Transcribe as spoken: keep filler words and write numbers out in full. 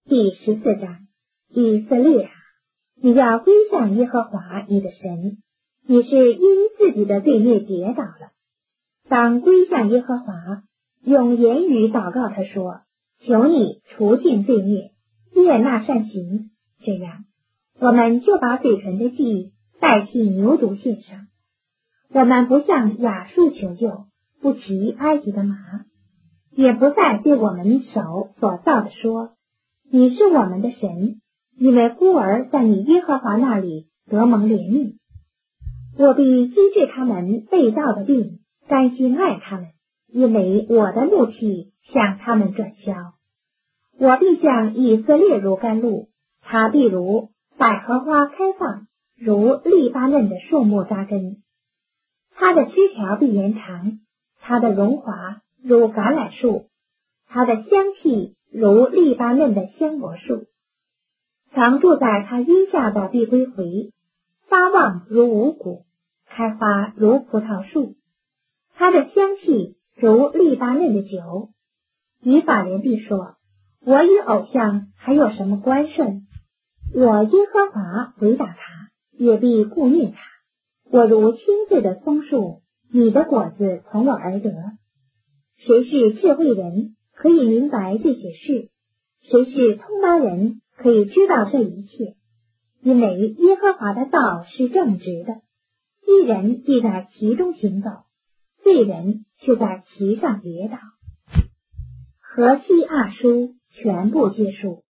第十四章，以色列啊，你要归向耶和华你的神，你是因自己的罪孽跌倒了。当归向耶和华，用言语祷告他说，求你除尽罪孽，悦纳善行，这样我们就把嘴唇的祭代替牛犊献上。我们不向亚述求救，不骑埃及的马，也不再对我们手所造的说，你是我们的神，因为孤儿在你耶和华那里得蒙怜悯。我必医治他们被盗的病，甘心爱他们，因为我的怒气向他们转消。我必向以色列如甘露，他必如百合花开放，如利巴嫩的树木扎根。他的枝条必延长，他的荣华如橄榄树，他的香气如利巴嫩的香柏树。常住在他荫下的必归回，发旺如五谷，开花如葡萄树。他的香气如利巴嫩的酒。以法莲必说，我与偶像还有什么关涉？我耶和华回答他，也必顾念他。我如青翠的松树，你的果子从我而得。谁是智慧人，可以明白这些事？谁是通达人，可以知道这一切？因为耶和华的道是正直的，义人必在其中行走，罪人却在其上跌倒。何西阿书全部结束。